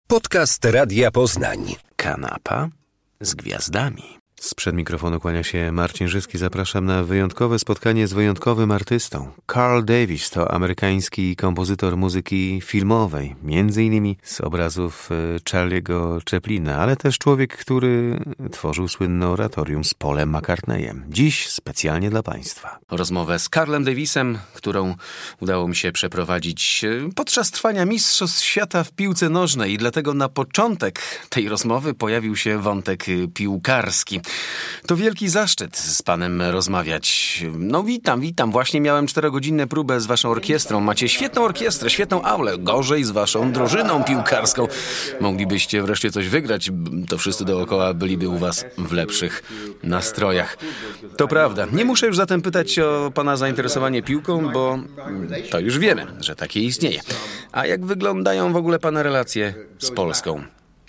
Podcast Radia Poznań. Kanapa z gwiazdami. Sprzed mikrofonu kłania się Marcin Żyski. Zapraszam na wyjątkowe spotkanie z wyjątkowym artystą. Carl Davis to amerykański kompozytor muzyki filmowej, między innymi z obrazów Charlie'ego Chaplina, ale też człowiek, który tworzył słynne oratorium z Paulem McCartneyem. Dziś specjalnie dla Państwa. Rozmowę z Carlem Davisem, którą udało mi się przeprowadzić podczas trwania Mistrzostw Świata w piłce nożnej i dlatego na początek tej rozmowy pojawił się wątek piłkarski. To wielki zaszczyt z panem rozmawiać. No witam. Właśnie miałem 4-godzinną próbę z waszą orkiestrą. Macie świetną orkiestrę, świetną aulę. Gorzej z waszą drużyną piłkarską. Moglibyście wreszcie coś wygrać. To wszyscy dookoła byliby u was w lepszych nastrojach. To prawda. Nie muszę już zatem pytać o pana zainteresowanie piłką, bo to już wiemy, że takie istnieje. A jak wyglądają w ogóle pana relacje z Polską?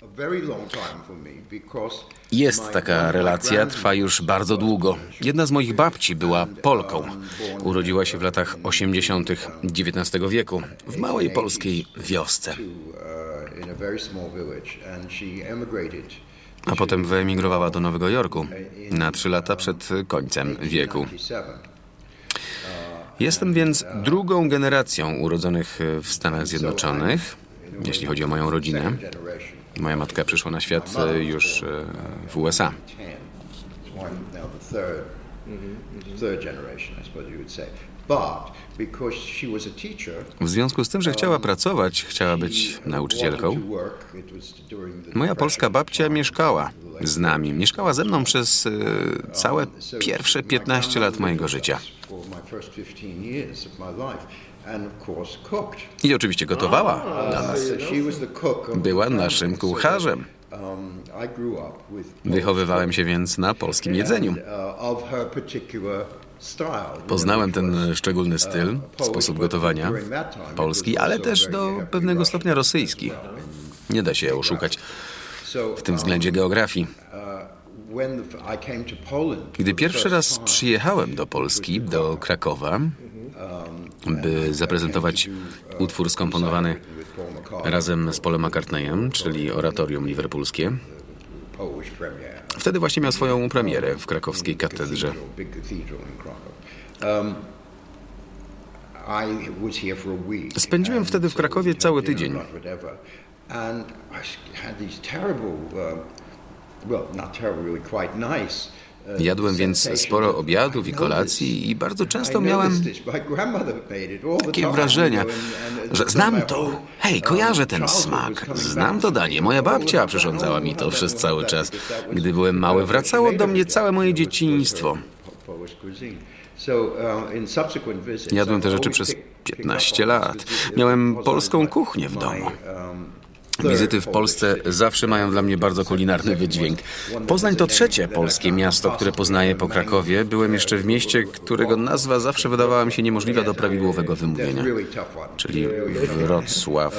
Jest taka relacja, trwa już bardzo długo. Jedna z moich babci była Polką. Urodziła się w latach 80. XIX wieku w małej polskiej wiosce. A potem wyemigrowała do Nowego Jorku na 3 lata przed końcem wieku. Jestem więc drugą generacją urodzonych w Stanach Zjednoczonych, jeśli chodzi o moją rodzinę. Moja matka przyszła na świat już w USA. W związku z tym, że chciała pracować, chciała być nauczycielką, moja polska babcia mieszkała z nami. Mieszkała ze mną przez całe pierwsze 15 lat mojego życia. I oczywiście gotowała dla nas. Była naszym kucharzem. Wychowywałem się więc na polskim jedzeniu. Poznałem ten szczególny styl, sposób gotowania polski, ale też do pewnego stopnia rosyjski. Nie da się oszukać w tym względzie geografii. Gdy pierwszy raz przyjechałem do Polski, do Krakowa, by zaprezentować utwór skomponowany razem z Paulem McCartneyem, czyli oratorium liverpoolskie. Wtedy właśnie miał swoją premierę w krakowskiej katedrze. Spędziłem wtedy w Krakowie cały tydzień. Jadłem więc sporo obiadów i kolacji i bardzo często miałem takie wrażenie, że znam to. Hej, kojarzę ten smak. Znam to danie. Moja babcia przyrządzała mi to przez cały czas. Gdy byłem mały, wracało do mnie całe moje dzieciństwo. Jadłem te rzeczy przez 15 lat. Miałem polską kuchnię w domu. Wizyty w Polsce zawsze mają dla mnie bardzo kulinarny wydźwięk. Poznań to 3. polskie miasto, które poznaję po Krakowie. Byłem jeszcze w mieście, którego nazwa zawsze wydawała mi się niemożliwa do prawidłowego wymówienia, czyli Wrocław.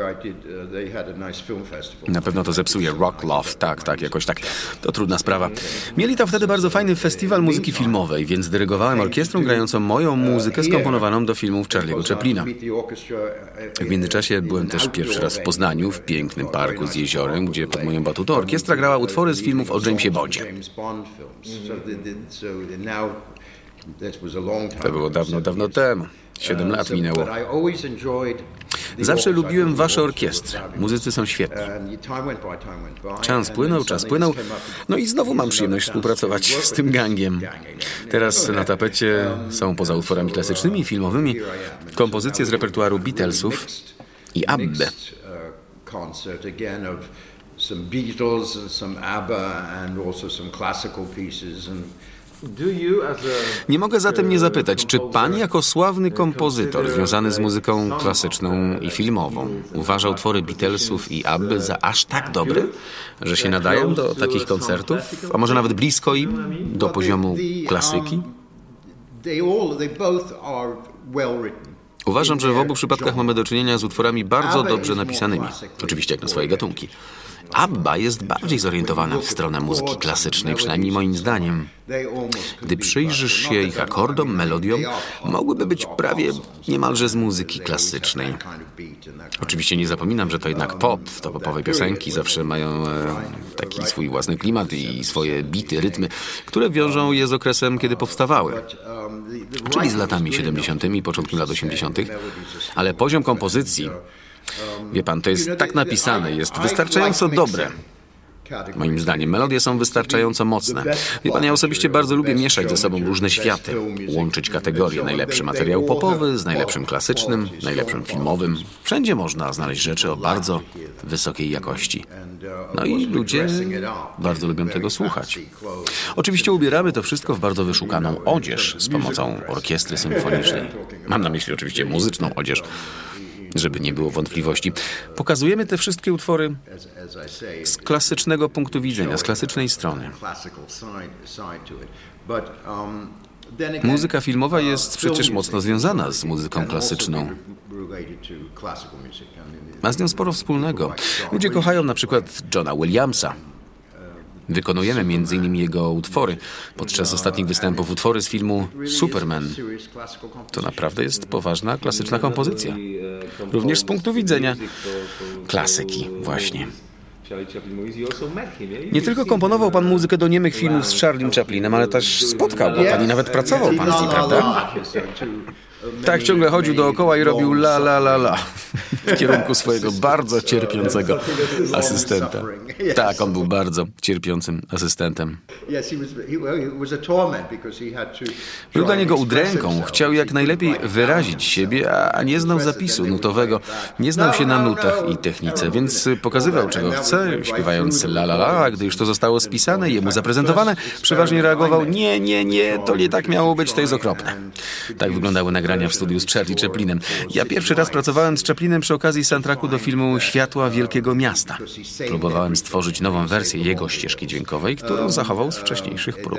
Na pewno to zepsuje. Wrocław, tak, jakoś tak. To trudna sprawa. Mieli tam wtedy bardzo fajny festiwal muzyki filmowej, więc dyrygowałem orkiestrą grającą moją muzykę skomponowaną do filmów Charlie'ego Chaplina. W międzyczasie byłem też pierwszy raz w Poznaniu, w pięknym parku z jeziorem, gdzie pod moją batutą orkiestra grała utwory z filmów o Jamesie Bondzie. To było dawno temu. 7 lat minęło. Zawsze lubiłem wasze orkiestry. Muzycy są świetni. Czas płynął. No i znowu mam przyjemność współpracować z tym gangiem. Teraz na tapecie są poza utworami klasycznymi i filmowymi kompozycje z repertuaru Beatlesów i Abby. Concert again of some Beatles and some ABBA and also some classical pieces and Nie mogę zatem nie zapytać, czy pan jako sławny kompozytor związany z muzyką klasyczną i filmową uważa utwory Beatlesów i Abby za aż tak dobre, że się nadają do takich koncertów, a może nawet blisko im, do poziomu klasyki? Uważam, że w obu przypadkach mamy do czynienia z utworami bardzo dobrze napisanymi. Oczywiście jak na swoje gatunki. ABBA jest bardziej zorientowana w stronę muzyki klasycznej, przynajmniej moim zdaniem. Gdy przyjrzysz się ich akordom, melodiom, mogłyby być prawie niemalże z muzyki klasycznej. Oczywiście nie zapominam, że to jednak pop, to popowe piosenki zawsze mają taki swój własny klimat i swoje bity, rytmy, które wiążą je z okresem, kiedy powstawały. Czyli z latami 70. i początkiem lat 80. Ale poziom kompozycji, wie pan, to jest tak napisane, jest wystarczająco dobre. Moim zdaniem melodie są wystarczająco mocne. Wie pan, ja osobiście bardzo lubię mieszać ze sobą różne światy, łączyć kategorie. Najlepszy materiał popowy z najlepszym klasycznym, najlepszym filmowym. Wszędzie można znaleźć rzeczy o bardzo wysokiej jakości. No i ludzie bardzo lubią tego słuchać. Oczywiście ubieramy to wszystko w bardzo wyszukaną odzież z pomocą orkiestry symfonicznej. Mam na myśli oczywiście muzyczną odzież, żeby nie było wątpliwości. Pokazujemy te wszystkie utwory z klasycznego punktu widzenia, z klasycznej strony. Muzyka filmowa jest przecież mocno związana z muzyką klasyczną. Ma z nią sporo wspólnego. Ludzie kochają na przykład Johna Williamsa. Wykonujemy m.in. jego utwory. Podczas ostatnich występów utwory z filmu Superman. To naprawdę jest poważna, klasyczna kompozycja. Również z punktu widzenia klasyki, właśnie. Nie tylko komponował pan muzykę do niemych filmów z Charliem Chaplinem, ale też spotkał go pan i nawet pracował pan z nim, prawda? Tak, ciągle chodził dookoła i robił la la la la w kierunku swojego bardzo cierpiącego asystenta. Tak, on był bardzo cierpiącym asystentem. Był dla niego udręką, chciał jak najlepiej wyrazić siebie, a nie znał zapisu nutowego, nie znał się na nutach i technice, więc pokazywał czego chce, śpiewając la la la, a gdy już to zostało spisane i jemu zaprezentowane, przeważnie reagował nie, to nie tak miało być, to jest okropne. Tak wyglądały nagrania w studiu z Charlie Chaplinem. Ja pierwszy raz pracowałem z Chaplinem przy okazji soundtracku do filmu Światła Wielkiego Miasta. Próbowałem stworzyć nową wersję jego ścieżki dźwiękowej, którą zachował z wcześniejszych prób.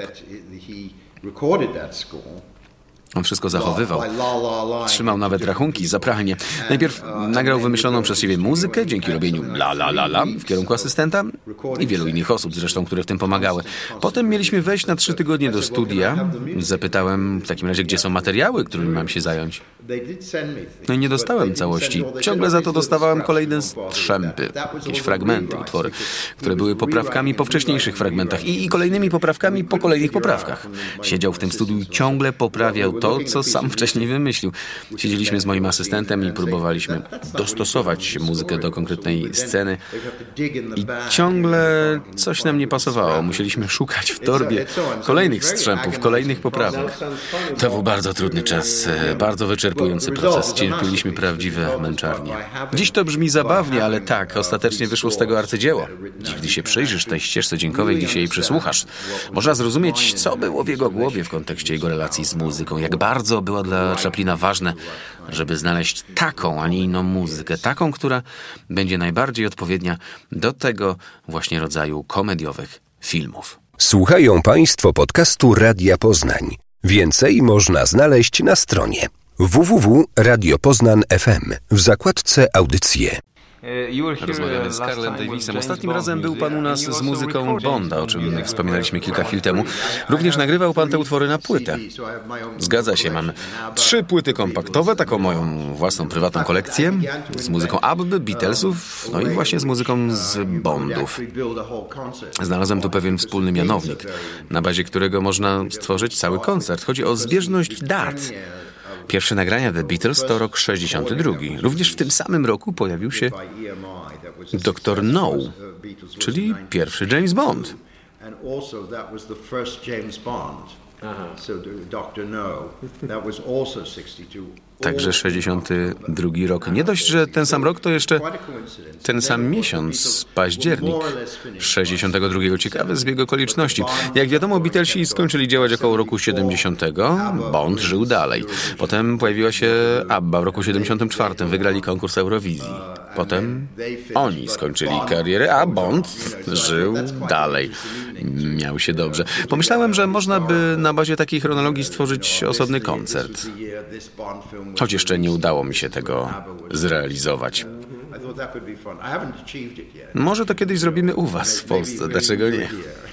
On wszystko zachowywał. Trzymał nawet rachunki za pralnię. Najpierw nagrał wymyśloną przez siebie muzykę dzięki robieniu la la la la w kierunku asystenta i wielu innych osób zresztą, które w tym pomagały. Potem mieliśmy wejść na 3 tygodnie do studia. Zapytałem w takim razie, gdzie są materiały, którymi mam się zająć. No i nie dostałem całości. Ciągle za to dostawałem kolejne strzępy, jakieś fragmenty, utwory, które były poprawkami po wcześniejszych fragmentach i kolejnymi poprawkami po kolejnych poprawkach. Siedział w tym studiu i ciągle poprawiał to, co sam wcześniej wymyślił. Siedzieliśmy z moim asystentem i próbowaliśmy dostosować muzykę do konkretnej sceny i ciągle coś nam nie pasowało. Musieliśmy szukać w torbie kolejnych strzępów, kolejnych poprawek. To był bardzo trudny czas, bardzo wyczerpujący proces. Cierpieliśmy prawdziwe męczarnie. Dziś to brzmi zabawnie, ale tak, ostatecznie wyszło z tego arcydzieło. Dziś, gdy się przyjrzysz tej ścieżce dźwiękowej, gdy się jej przysłuchasz, można zrozumieć, co było w jego głowie w kontekście jego relacji z muzyką, jak bardzo było dla Chaplina ważne, żeby znaleźć taką, a nie inną muzykę, taką, która będzie najbardziej odpowiednia do tego właśnie rodzaju komediowych filmów. Słuchają Państwo podcastu Radia Poznań. Więcej można znaleźć na stronie www.radiopoznań.fm w zakładce Audycje. Rozmawiamy z Carlem Davisem. Ostatnim razem był pan u nas z muzyką Bonda, o czym wspominaliśmy kilka chwil temu. Również nagrywał pan te utwory na płytę. Zgadza się, mam 3 płyty kompaktowe, taką moją własną prywatną kolekcję z muzyką ABBY, Beatlesów, no i właśnie z muzyką z Bondów. Znalazłem tu pewien wspólny mianownik, na bazie którego można stworzyć cały koncert. Chodzi o zbieżność dat. Pierwsze nagrania The Beatles to rok 62. Również w tym samym roku pojawił się Dr. No, czyli pierwszy James Bond. Także 62 rok. Nie dość, że ten sam rok, to jeszcze ten sam miesiąc, październik 62. Ciekawy zbieg okoliczności. Jak wiadomo, Beatlesi skończyli działać około roku 70. Bond żył dalej. Potem pojawiła się ABBA w roku 74. Wygrali konkurs Eurowizji. Potem oni skończyli karierę, a Bond żył dalej. Miał się dobrze. Pomyślałem, że można by na bazie takiej chronologii stworzyć osobny koncert. Choć jeszcze nie udało mi się tego zrealizować. Może to kiedyś zrobimy u was w Polsce, dlaczego nie?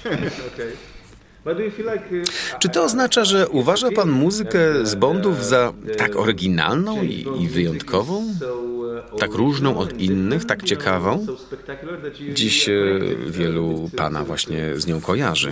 Czy to oznacza, że uważa pan muzykę z Bondów za tak oryginalną i wyjątkową? Tak różną od innych, tak ciekawą? Dziś wielu pana właśnie z nią kojarzy.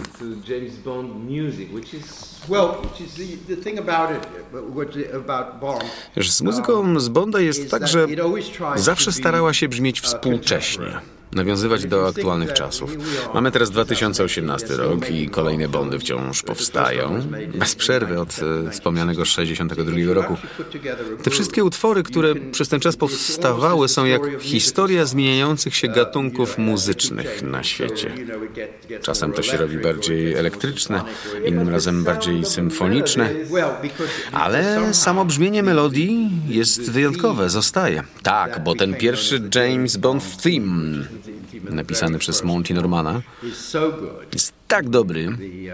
Z muzyką z Bonda jest tak, że zawsze starała się brzmieć współcześnie, nawiązywać do aktualnych czasów. Mamy teraz 2018 rok i kolejne Bondy wciąż powstają, bez przerwy od wspomnianego 62 roku. Te wszystkie utwory, które przez ten czas powstawały, są jak historia zmieniających się gatunków muzycznych na świecie. Czasem to się robi bardziej elektryczne, innym razem bardziej symfoniczne, ale samo brzmienie melodii jest wyjątkowe, zostaje. Tak, bo ten pierwszy James Bond theme, napisany przez Monty Normana, jest tak dobry,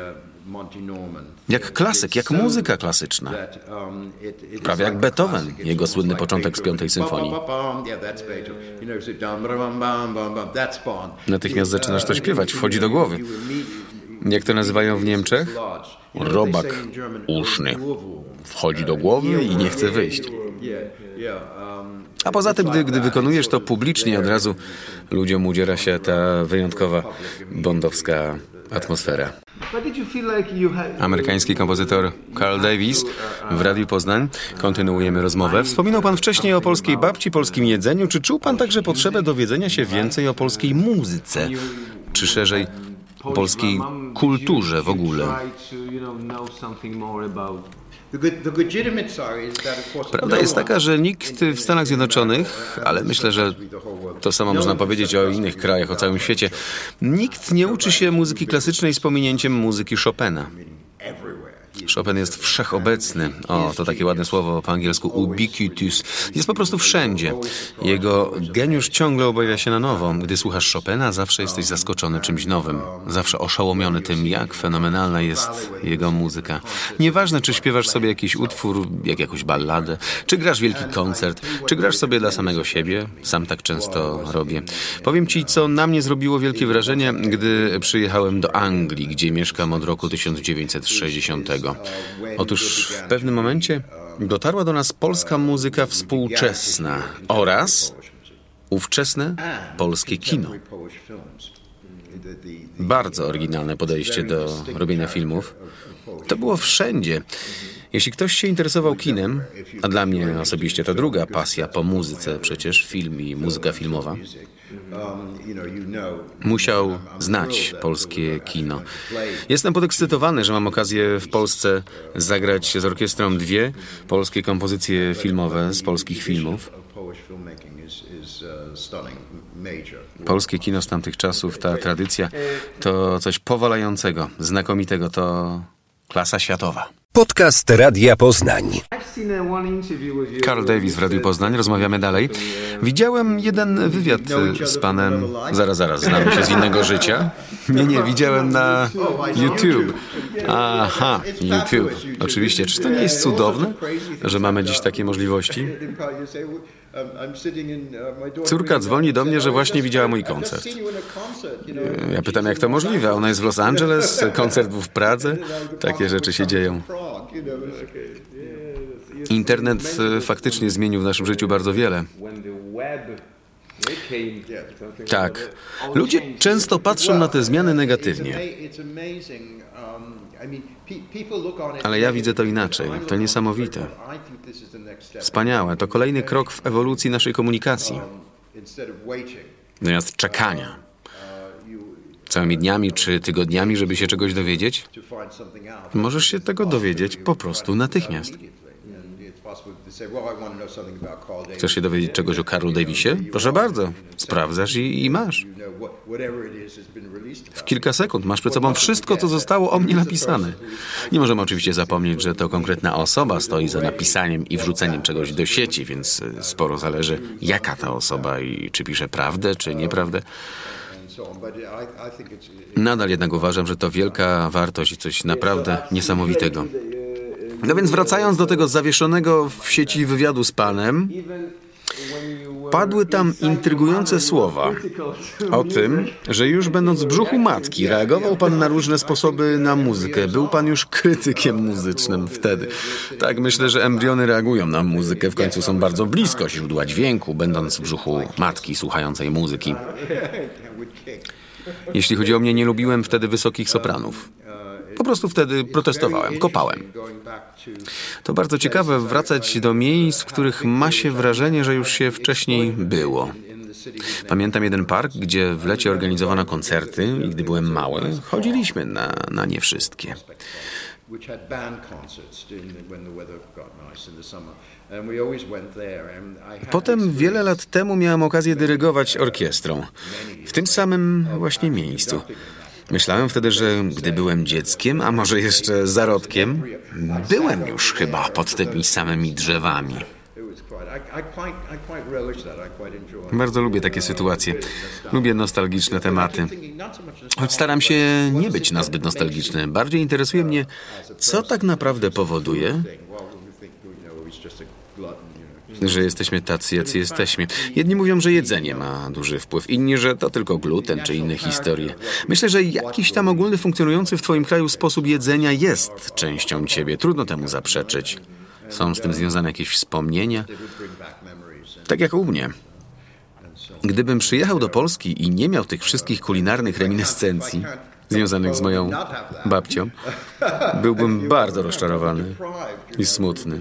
jak klasyk, jak muzyka klasyczna. Prawie jak Beethoven, jego słynny początek z 5. symfonii. Natychmiast zaczynasz to śpiewać, wchodzi do głowy. Jak to nazywają w Niemczech? Robak uszny. Wchodzi do głowy i nie chce wyjść. A poza tym, gdy wykonujesz to publicznie, od razu ludziom udziera się ta wyjątkowa bondowska atmosfera. Amerykański kompozytor Carl Davis w Radiu Poznań. Kontynuujemy rozmowę. Wspominał pan wcześniej o polskiej babci, polskim jedzeniu. Czy czuł pan także potrzebę dowiedzenia się więcej o polskiej muzyce? Czy szerzej polskiej kulturze w ogóle? Prawda jest taka, że nikt w Stanach Zjednoczonych, ale myślę, że to samo można powiedzieć o innych krajach, o całym świecie, nikt nie uczy się muzyki klasycznej z pominięciem muzyki Chopina. Chopin jest wszechobecny. O, to takie ładne słowo po angielsku, ubiquitous. Jest po prostu wszędzie. Jego geniusz ciągle objawia się na nowo. Gdy słuchasz Chopina, zawsze jesteś zaskoczony czymś nowym. Zawsze oszołomiony tym, jak fenomenalna jest jego muzyka. Nieważne, czy śpiewasz sobie jakiś utwór, jak jakąś balladę, czy grasz wielki koncert, czy grasz sobie dla samego siebie. Sam tak często robię. Powiem ci, co na mnie zrobiło wielkie wrażenie, gdy przyjechałem do Anglii, gdzie mieszkam od roku 1960. Otóż w pewnym momencie dotarła do nas polska muzyka współczesna oraz ówczesne polskie kino. Bardzo oryginalne podejście do robienia filmów. To było wszędzie. Jeśli ktoś się interesował kinem, a dla mnie osobiście to druga pasja po muzyce, przecież film i muzyka filmowa, musiał znać polskie kino. Jestem podekscytowany, że mam okazję w Polsce zagrać z orkiestrą 2 polskie kompozycje filmowe z polskich filmów. Polskie kino z tamtych czasów, ta tradycja, to coś powalającego, znakomitego, to klasa światowa. Podcast Radia Poznań. Carl Davis w Radiu Poznań. Rozmawiamy dalej. Widziałem jeden wywiad z panem... Zaraz, znamy się z innego życia? Nie, widziałem na YouTube. Aha, YouTube. Oczywiście. Czy to nie jest cudowne, że mamy dziś takie możliwości? Córka dzwoni do mnie, że właśnie widziała mój koncert. Ja pytam, jak to możliwe? Ona jest w Los Angeles, koncert był w Pradze. Takie rzeczy się dzieją. Internet faktycznie zmienił w naszym życiu bardzo wiele. Tak. Ludzie często patrzą na te zmiany negatywnie. Ale ja widzę to inaczej. To niesamowite. Wspaniałe. To kolejny krok w ewolucji naszej komunikacji. Zamiast czekania całymi dniami czy tygodniami, żeby się czegoś dowiedzieć, możesz się tego dowiedzieć po prostu natychmiast. Chcesz się dowiedzieć czegoś o Carlu Davisie? Proszę bardzo, sprawdzasz i masz. W kilka sekund masz przed sobą wszystko, co zostało o mnie napisane. Nie możemy oczywiście zapomnieć, że to konkretna osoba stoi za napisaniem i wrzuceniem czegoś do sieci, więc sporo zależy, jaka ta osoba i czy pisze prawdę, czy nieprawdę. Nadal jednak uważam, że to wielka wartość i coś naprawdę niesamowitego. No więc wracając do tego zawieszonego w sieci wywiadu z panem, padły tam intrygujące słowa o tym, że już będąc w brzuchu matki reagował pan na różne sposoby na muzykę. Był pan już krytykiem muzycznym wtedy. Tak, myślę, że embriony reagują na muzykę. W końcu są bardzo blisko źródła dźwięku, będąc w brzuchu matki słuchającej muzyki. Jeśli chodzi o mnie, nie lubiłem wtedy wysokich sopranów. Po prostu wtedy protestowałem, kopałem. To bardzo ciekawe wracać do miejsc, w których ma się wrażenie, że już się wcześniej było. Pamiętam jeden park, gdzie w lecie organizowano koncerty i gdy byłem mały, chodziliśmy na nie wszystkie. Potem wiele lat temu miałem okazję dyrygować orkiestrą. W tym samym właśnie miejscu. Myślałem wtedy, że gdy byłem dzieckiem, a może jeszcze zarodkiem, byłem już chyba pod tymi samymi drzewami. Bardzo lubię takie sytuacje. Lubię nostalgiczne tematy. Choć staram się nie być nazbyt nostalgiczny. Bardziej interesuje mnie, co tak naprawdę powoduje, że jesteśmy tacy, jacy jesteśmy. Jedni mówią, że jedzenie ma duży wpływ, inni, że to tylko gluten czy inne historie. Myślę, że jakiś tam ogólny funkcjonujący w twoim kraju sposób jedzenia jest częścią ciebie. Trudno temu zaprzeczyć. Są z tym związane jakieś wspomnienia. Tak jak u mnie. Gdybym przyjechał do Polski i nie miał tych wszystkich kulinarnych reminiscencji związanych z moją babcią, byłbym bardzo rozczarowany i smutny.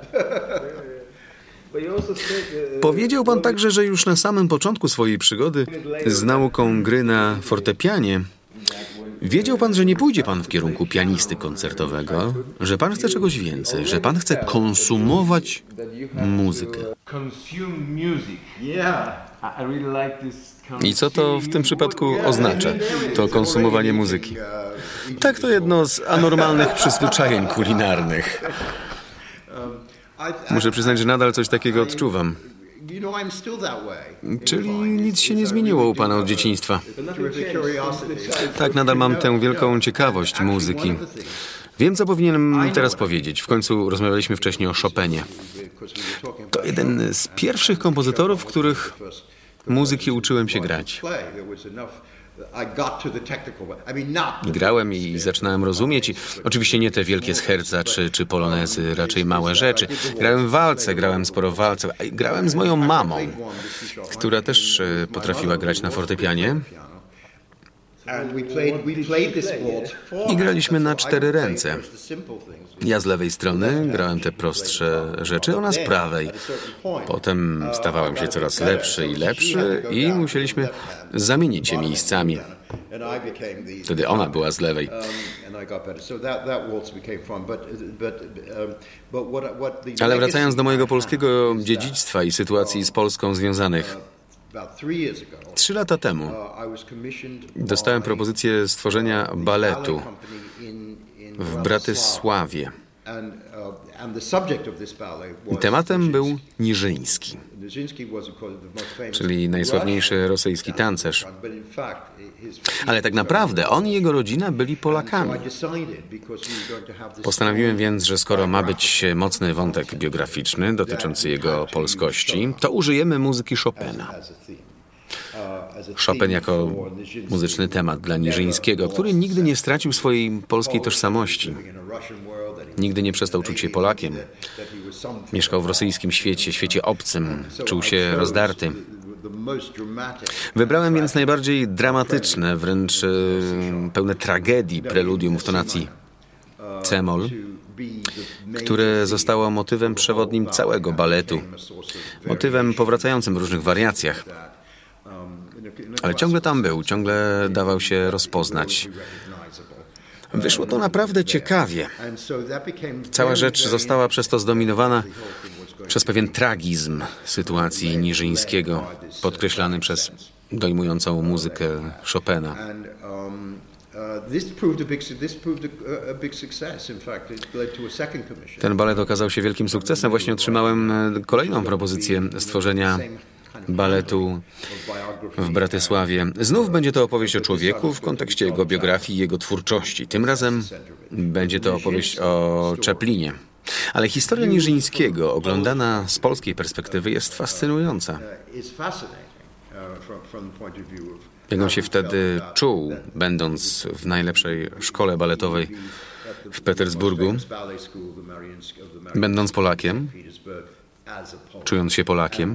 Powiedział pan także, że już na samym początku swojej przygody z nauką gry na fortepianie wiedział pan, że nie pójdzie pan w kierunku pianisty koncertowego, że pan chce czegoś więcej, że pan chce konsumować muzykę. I co to w tym przypadku oznacza, to konsumowanie muzyki? Tak, to jedno z anormalnych przyzwyczajeń kulinarnych. Muszę przyznać, że nadal coś takiego odczuwam. Czyli nic się nie zmieniło u pana od dzieciństwa. Tak, nadal mam tę wielką ciekawość muzyki. Wiem, co powinienem teraz powiedzieć. W końcu rozmawialiśmy wcześniej o Chopinie. To jeden z pierwszych kompozytorów, których muzyki uczyłem się grać. Grałem i zaczynałem rozumieć. Oczywiście nie te wielkie scherza czy polonezy, raczej małe rzeczy. Grałem walce, grałem sporo walców. Grałem z moją mamą, która też potrafiła grać na fortepianie. I graliśmy na 4 ręce. Ja z lewej strony grałem te prostsze rzeczy, ona z prawej. Potem stawałem się coraz lepszy i lepszy i musieliśmy zamienić się miejscami. Wtedy ona była z lewej. Ale wracając do mojego polskiego dziedzictwa i sytuacji z Polską związanych. 3 lata temu dostałem propozycję stworzenia baletu w Bratysławie. Tematem był Niżyński, czyli najsławniejszy rosyjski tancerz. Ale tak naprawdę on i jego rodzina byli Polakami. Postanowiłem więc, że skoro ma być mocny wątek biograficzny dotyczący jego polskości, to użyjemy muzyki Chopina. Chopin jako muzyczny temat dla Niżyńskiego, który nigdy nie stracił swojej polskiej tożsamości. Nigdy nie przestał czuć się Polakiem. Mieszkał w rosyjskim świecie, świecie obcym. Czuł się rozdarty. Wybrałem więc najbardziej dramatyczne, wręcz pełne tragedii preludium w tonacji c-moll, które zostało motywem przewodnim całego baletu. Motywem powracającym w różnych wariacjach. Ale ciągle tam był, ciągle dawał się rozpoznać. Wyszło to naprawdę ciekawie. Cała rzecz została przez to zdominowana przez pewien tragizm sytuacji Niżyńskiego, podkreślany przez dojmującą muzykę Chopina. Ten balet okazał się wielkim sukcesem. Właśnie otrzymałem kolejną propozycję stworzenia baletu w Bratysławie. Znów będzie to opowieść o człowieku w kontekście jego biografii i jego twórczości. Tym razem będzie to opowieść o Chaplinie. Ale historia Niżyńskiego, oglądana z polskiej perspektywy, jest fascynująca. Jak on się wtedy czuł, będąc w najlepszej szkole baletowej w Petersburgu, będąc Polakiem, czując się Polakiem.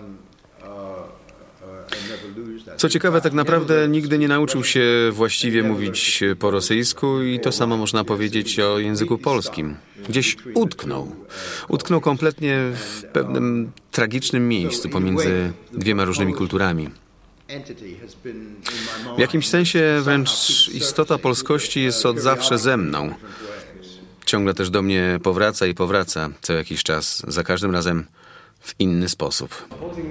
Co ciekawe, tak naprawdę nigdy nie nauczył się właściwie mówić po rosyjsku i to samo można powiedzieć o języku polskim. Gdzieś utknął. Utknął kompletnie w pewnym tragicznym miejscu pomiędzy dwiema różnymi kulturami. W jakimś sensie wręcz istota polskości jest od zawsze ze mną. Ciągle też do mnie powraca i powraca co jakiś czas, za każdym razem w inny sposób.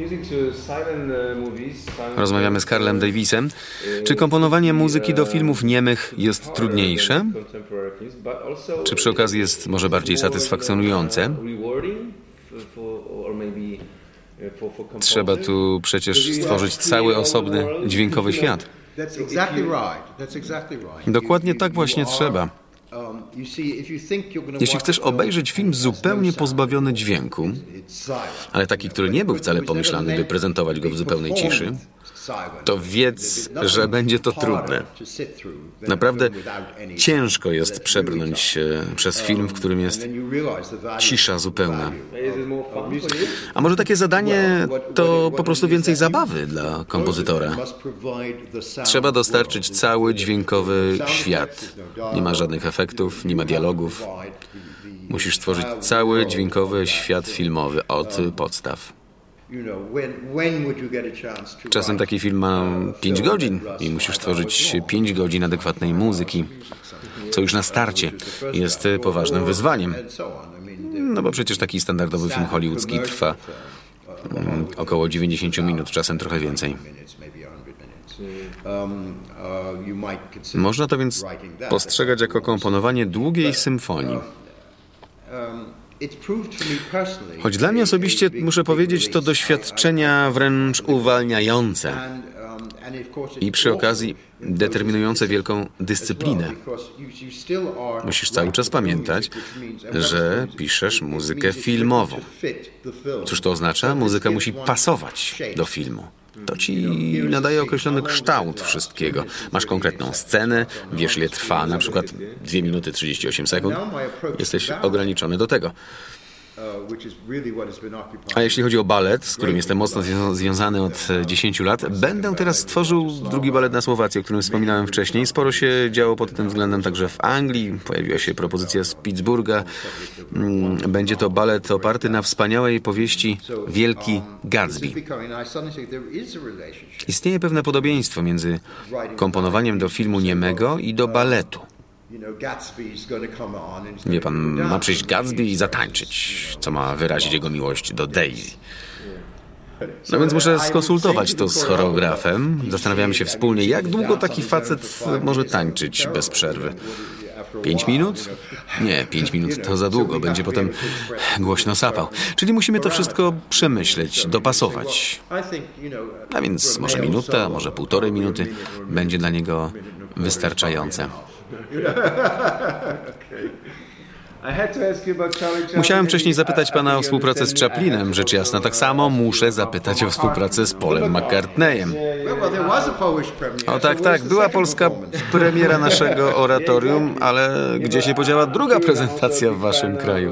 Rozmawiamy z Carlem Davisem. Czy komponowanie muzyki do filmów niemych jest trudniejsze? Czy przy okazji jest może bardziej satysfakcjonujące? Trzeba tu przecież stworzyć cały osobny dźwiękowy świat. Dokładnie tak właśnie trzeba. Jeśli chcesz obejrzeć film zupełnie pozbawiony dźwięku, ale taki, który nie był wcale pomyślany, by prezentować go w zupełnej ciszy, to wiedz, że będzie to trudne. Naprawdę ciężko jest przebrnąć się przez film, w którym jest cisza zupełna. A może takie zadanie to po prostu więcej zabawy dla kompozytora? Trzeba dostarczyć cały dźwiękowy świat. Nie ma żadnych efektów, nie ma dialogów. Musisz stworzyć cały dźwiękowy świat filmowy od podstaw. Czasem taki film ma 5 godzin i musisz stworzyć 5 godzin adekwatnej muzyki, co już na starcie jest poważnym wyzwaniem. No bo przecież taki standardowy film hollywoodzki trwa około 90 minut, czasem trochę więcej. Można to więc postrzegać jako komponowanie długiej symfonii. Choć dla mnie osobiście, muszę powiedzieć, to doświadczenia wręcz uwalniające i przy okazji determinujące wielką dyscyplinę. Musisz cały czas pamiętać, że piszesz muzykę filmową. Cóż to oznacza? Muzyka musi pasować do filmu. To ci nadaje określony kształt wszystkiego. Masz konkretną scenę, wiesz ile trwa, na przykład 2 minuty 38 sekund. Jesteś ograniczony do tego. A jeśli chodzi o balet, z którym jestem mocno związany od 10 lat, będę teraz stworzył drugi balet na Słowacji, o którym wspominałem wcześniej. Sporo się działo pod tym względem także w Anglii. Pojawiła się propozycja z Pittsburgha. Będzie to balet oparty na wspaniałej powieści Wielki Gatsby. Istnieje pewne podobieństwo między komponowaniem do filmu niemego i do baletu. Wie pan, ma przyjść Gatsby i zatańczyć, co ma wyrazić jego miłość do Daisy. No więc muszę skonsultować to z choreografem. Zastanawiamy się wspólnie, jak długo taki facet może tańczyć bez przerwy. 5 minut? Nie, 5 minut to za długo. Będzie potem głośno sapał. Czyli musimy to wszystko przemyśleć, dopasować. A więc może minuta, może 1,5 minuty będzie dla niego wystarczające. Musiałem wcześniej zapytać pana o współpracę z Chaplinem. Rzecz jasna, tak samo muszę zapytać o współpracę z Paulem McCartneyem. O tak, była polska premiera naszego oratorium, ale gdzie się podziała druga prezentacja w waszym kraju?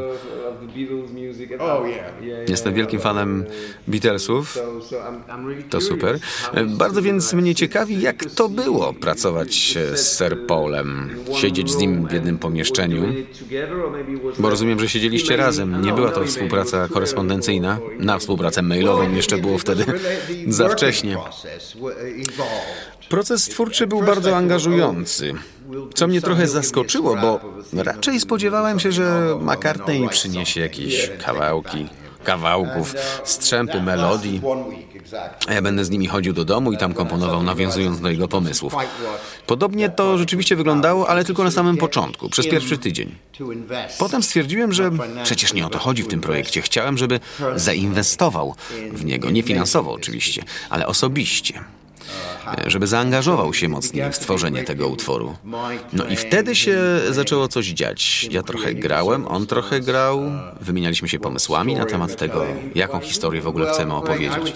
Jestem wielkim fanem Beatlesów. To super. Bardzo więc mnie ciekawi, jak to było pracować z Sir Paulem, siedzieć z nim w jednym pomieszczeniu. Bo rozumiem, że siedzieliście razem. Nie była to współpraca korespondencyjna. Na współpracę mailową jeszcze było wtedy za wcześnie. Proces twórczy był bardzo angażujący. Co mnie trochę zaskoczyło, bo raczej spodziewałem się, że McCartney przyniesie jakieś kawałków, strzępy melodii, a ja będę z nimi chodził do domu i tam komponował, nawiązując do jego pomysłów. Podobnie to rzeczywiście wyglądało, ale tylko na samym początku, przez pierwszy tydzień. Potem stwierdziłem, że przecież nie o to chodzi w tym projekcie. Chciałem, żeby zainwestował w niego, nie finansowo oczywiście, ale osobiście. Żeby zaangażował się mocniej w stworzenie tego utworu. No i wtedy się zaczęło coś dziać. Ja trochę grałem, on trochę grał, wymienialiśmy się pomysłami na temat tego, jaką historię w ogóle chcemy opowiedzieć.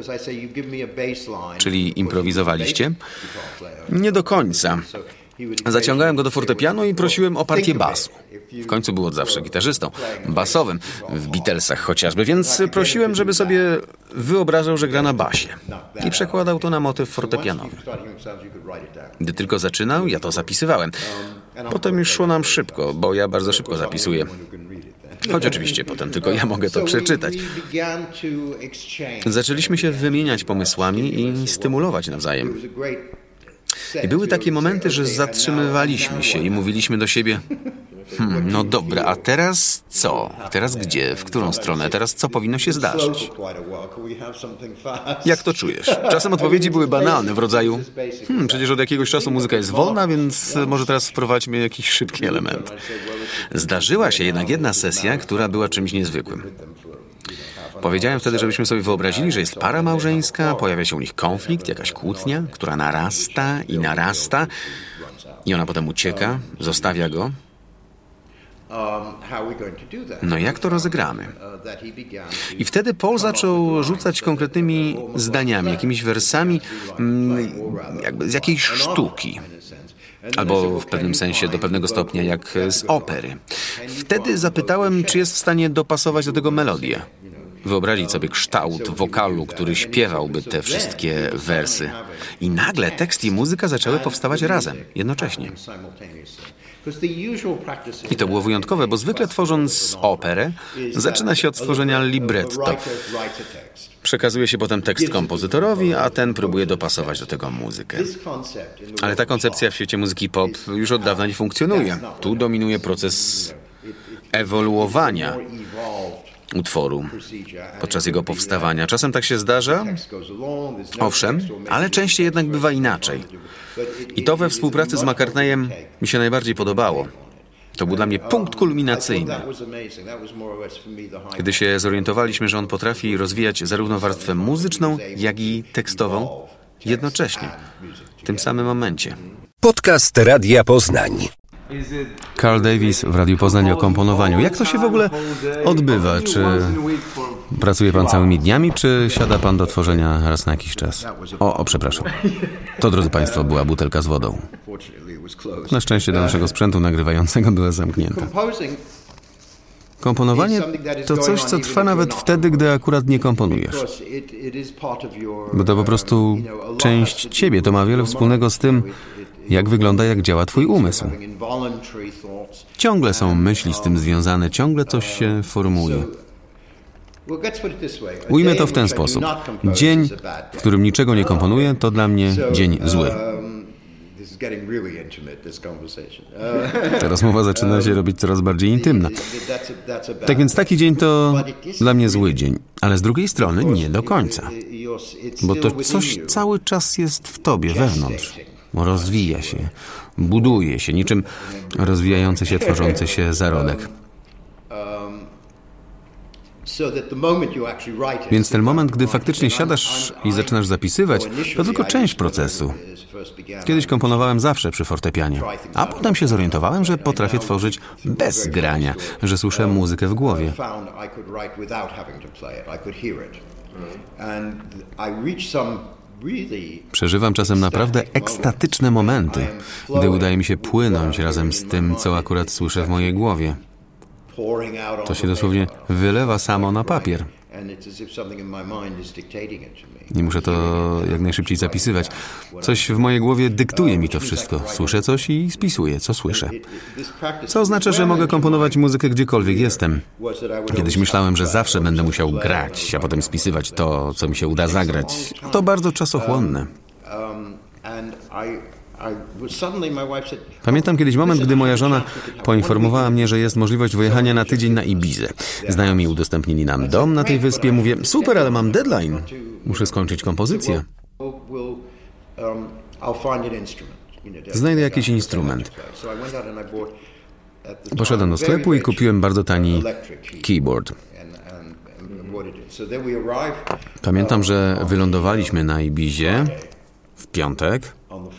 Czyli improwizowaliście? Nie do końca. Zaciągałem go do fortepianu i prosiłem o partię basu. W końcu był od zawsze gitarzystą basowym, w Beatlesach chociażby, więc prosiłem, żeby sobie wyobrażał, że gra na basie i przekładał to na motyw fortepianowy. Gdy tylko zaczynał, ja to zapisywałem. Potem już szło nam szybko, bo ja bardzo szybko zapisuję. Choć oczywiście potem tylko ja mogę to przeczytać. Zaczęliśmy się wymieniać pomysłami i stymulować nawzajem. I były takie momenty, że zatrzymywaliśmy się i mówiliśmy do siebie: no dobra, a teraz co? Teraz gdzie? W którą stronę? Teraz co powinno się zdarzyć? Jak to czujesz? Czasem odpowiedzi były banalne w rodzaju: przecież od jakiegoś czasu muzyka jest wolna, więc może teraz wprowadźmy jakiś szybki element. Zdarzyła się jednak jedna sesja, która była czymś niezwykłym. Powiedziałem wtedy, żebyśmy sobie wyobrazili, że jest para małżeńska, pojawia się u nich konflikt, jakaś kłótnia, która narasta i narasta i ona potem ucieka, zostawia go. No jak to rozegramy? I wtedy Paul zaczął rzucać konkretnymi zdaniami, jakimiś wersami jakby z jakiejś sztuki. Albo w pewnym sensie do pewnego stopnia jak z opery. Wtedy zapytałem, czy jest w stanie dopasować do tego melodię. Wyobrazić sobie kształt wokalu, który śpiewałby te wszystkie wersy. I nagle tekst i muzyka zaczęły powstawać razem, jednocześnie. I to było wyjątkowe, bo zwykle tworząc operę, zaczyna się od stworzenia libretto. Przekazuje się potem tekst kompozytorowi, a ten próbuje dopasować do tego muzykę. Ale ta koncepcja w świecie muzyki pop już od dawna nie funkcjonuje. Tu dominuje proces ewoluowania utworu podczas jego powstawania. Czasem tak się zdarza, owszem, ale częściej jednak bywa inaczej. I to we współpracy z McCartneyem mi się najbardziej podobało. To był dla mnie punkt kulminacyjny. Kiedy się zorientowaliśmy, że on potrafi rozwijać zarówno warstwę muzyczną, jak i tekstową jednocześnie, w tym samym momencie. Podcast Radia Poznań. Carl Davis w Radiu Poznań o komponowaniu. Jak to się w ogóle odbywa? Czy pracuje pan całymi dniami, czy siada pan do tworzenia raz na jakiś czas? Przepraszam. To, drodzy państwo, była butelka z wodą. Na szczęście do naszego sprzętu nagrywającego była zamknięta. Komponowanie to coś, co trwa nawet wtedy, gdy akurat nie komponujesz. Bo to po prostu część ciebie. To ma wiele wspólnego z tym, jak wygląda, jak działa twój umysł. Ciągle są myśli z tym związane, ciągle coś się formuje. Ujmę to w ten sposób. Dzień, w którym niczego nie komponuję, to dla mnie dzień zły. Ta rozmowa zaczyna się robić coraz bardziej intymna. Tak więc taki dzień to dla mnie zły dzień, ale z drugiej strony nie do końca. Bo to coś cały czas jest w tobie, wewnątrz. Rozwija się, buduje się, niczym rozwijający się, tworzący się zarodek. Więc ten moment, gdy faktycznie siadasz i zaczynasz zapisywać, to tylko część procesu. Kiedyś komponowałem zawsze przy fortepianie, a potem się zorientowałem, że potrafię tworzyć bez grania, że słyszę muzykę w głowie. Przeżywam czasem naprawdę ekstatyczne momenty, gdy udaje mi się płynąć razem z tym, co akurat słyszę w mojej głowie. To się dosłownie wylewa samo na papier. Nie muszę to jak najszybciej zapisywać. Coś w mojej głowie dyktuje mi to wszystko. Słyszę coś i spisuję, co słyszę. Co oznacza, że mogę komponować muzykę gdziekolwiek jestem. Kiedyś myślałem, że zawsze będę musiał grać, a potem spisywać to, co mi się uda zagrać. To bardzo czasochłonne. Pamiętam kiedyś moment, gdy moja żona poinformowała mnie, że jest możliwość wyjechania na tydzień na Ibizę. Znajomi udostępnili nam dom na tej wyspie. Mówię, super, ale mam deadline. Muszę skończyć kompozycję. Znajdę jakiś instrument. Poszedłem do sklepu i kupiłem bardzo tani keyboard. Pamiętam, że wylądowaliśmy na Ibizie w piątek.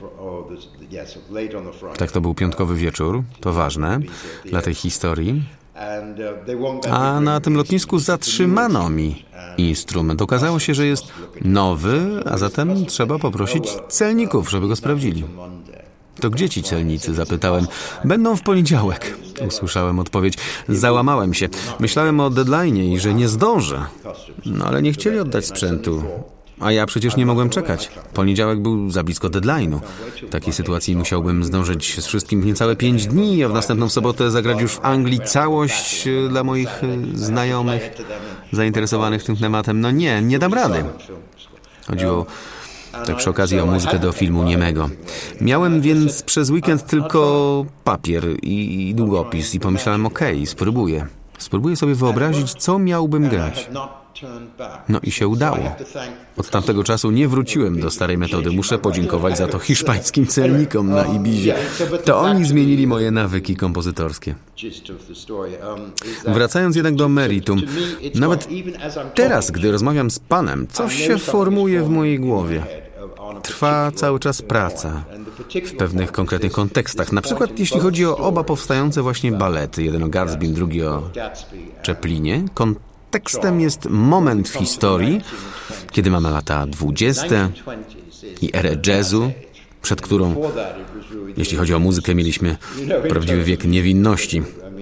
Tak, to był piątkowy wieczór. To ważne dla tej historii. A na tym lotnisku zatrzymano mi instrument. Okazało się, że jest nowy, a zatem trzeba poprosić celników, żeby go sprawdzili. To gdzie ci celnicy? Zapytałem. Będą w poniedziałek. Usłyszałem odpowiedź. Załamałem się. Myślałem o deadline'ie i że nie zdążę. No ale nie chcieli oddać sprzętu. A ja przecież nie mogłem czekać. Poniedziałek był za blisko deadline'u. W takiej sytuacji musiałbym zdążyć z wszystkim w niecałe 5 dni, a w następną sobotę zagrać już w Anglii całość dla moich znajomych zainteresowanych tym tematem. No nie dam rady. Chodziło tak przy okazji o muzykę do filmu niemego. Miałem więc przez weekend tylko papier i długopis i pomyślałem, spróbuję. Spróbuję sobie wyobrazić, co miałbym grać. No i się udało. Od tamtego czasu nie wróciłem do starej metody. Muszę podziękować za to hiszpańskim celnikom na Ibizie. To oni zmienili moje nawyki kompozytorskie. Wracając jednak do meritum, nawet teraz, gdy rozmawiam z panem, coś się formuje w mojej głowie. Trwa cały czas praca w pewnych konkretnych kontekstach. Na przykład jeśli chodzi o oba powstające właśnie balety, jeden o Gatsby, drugi o Chaplinie. Kontekstem jest moment w historii, kiedy mamy lata 20. i erę jazzu, przed którą, jeśli chodzi o muzykę, mieliśmy prawdziwy wiek niewinności.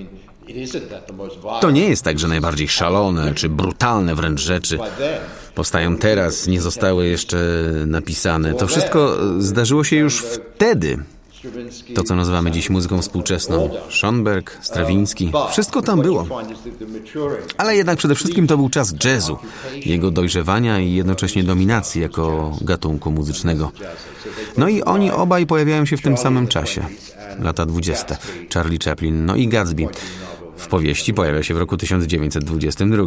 To nie jest tak, że najbardziej szalone czy brutalne wręcz rzeczy powstają teraz, nie zostały jeszcze napisane. To wszystko zdarzyło się już wtedy. To, co nazywamy dziś muzyką współczesną. Schönberg, Strawiński, wszystko tam było. Ale jednak przede wszystkim to był czas jazzu, jego dojrzewania i jednocześnie dominacji jako gatunku muzycznego. No i oni obaj pojawiają się w tym samym czasie. Lata 20. Charlie Chaplin, no i Gatsby. W powieści pojawia się w roku 1922.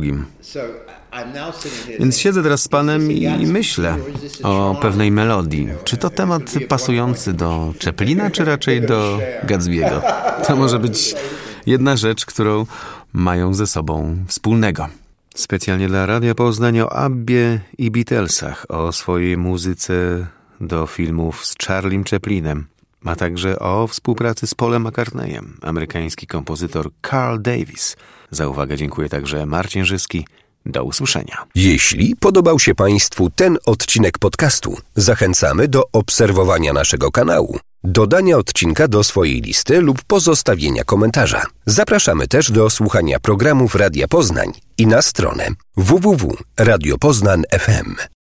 Więc siedzę teraz z panem i myślę o pewnej melodii. Czy to temat pasujący do Chaplina, czy raczej do Gatsby'ego? To może być jedna rzecz, którą mają ze sobą wspólnego. Specjalnie dla Radia Poznań o Abbie i Beatlesach, o swojej muzyce do filmów z Charliem Chaplinem, a także o współpracy z Paulem McCartneyem, amerykański kompozytor Carl Davis. Za uwagę dziękuję także Marcin Żyski. Do usłyszenia. Jeśli podobał się Państwu ten odcinek podcastu, zachęcamy do obserwowania naszego kanału, dodania odcinka do swojej listy lub pozostawienia komentarza. Zapraszamy też do słuchania programów Radia Poznań i na stronę www.radiopoznań.fm.